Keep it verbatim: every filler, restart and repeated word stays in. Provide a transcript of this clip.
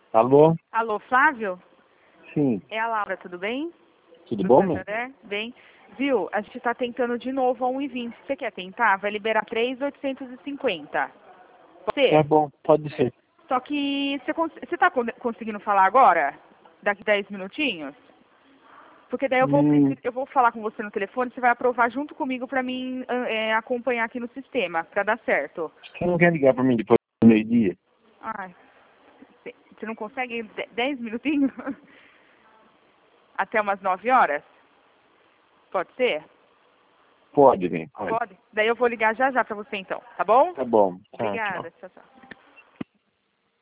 Alô? Alô, Flávio? Sim. É a Laura, tudo bem? Tudo Do bom, meu? Santander? Bem. Viu, a gente está tentando de novo a um e vinte. Você quer tentar? Vai liberar três mil oitocentos e cinquenta. Pode Tá ser? bom, pode ser. Só que você cons você tá con- conseguindo falar agora? Daqui dez minutinhos? Porque daí eu vou, Hum, preci- eu vou falar com você no telefone, você vai aprovar junto comigo para mim ah, é, acompanhar aqui no sistema, para dar certo. você não quer ligar pra mim depois do meio-dia? Ai, você você não consegue de- dez minutinhos? Até umas nove horas? Pode ser? Pode, vem, pode. Pode? Daí eu vou ligar já já pra você então, tá bom? Tá bom, tá, tchau. Obrigada, tchau, tchau.